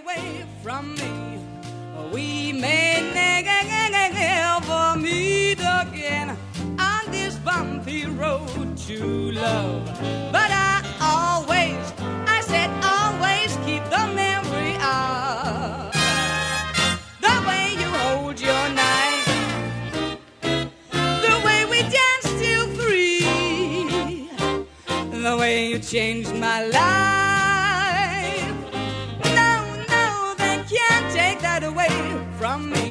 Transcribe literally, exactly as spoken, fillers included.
away from me. We may never meet again on this bumpy road to love. But I always, I said always keep the memory of the way you hold your knife, the way we danced till three, the way you changed my life. No, no, they can't take that away from me.